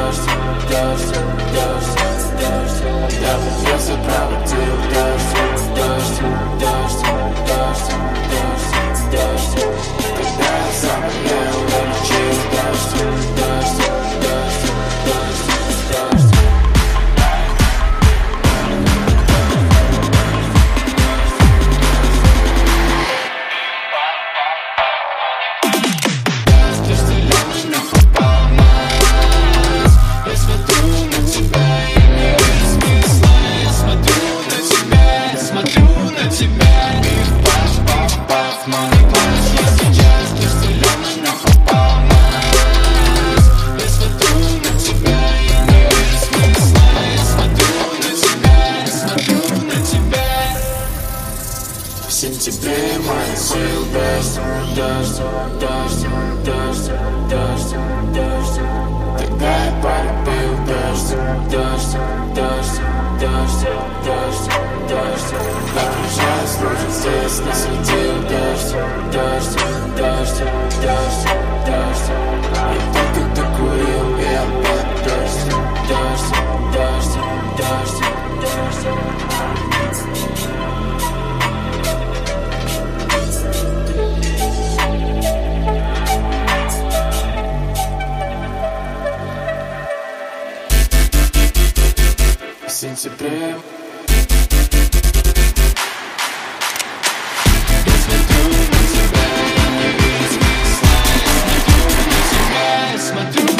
дождь, дождь, дождь, дождь. Я бы все проводил дождь, дождь, дождь, дождь, дождь, дождь. Когда я заболел, я лечил дождь, дождь, дождь, дождь, дождь. В сентябре моросил дождь, дождь, дождь, дождь, дождь, дождь. Тогда я полюбил дождь, дождь, дождь, дождь, дождь, дождь. Отключая служит здесь, насветил дождь, дождь, дождь, дождь, дождь. Я только докурил и опять дождь, дождь, дождь, дождь, дождь. В сентябре я смотрю на тебя, я смотрю на тебя, я смотрю.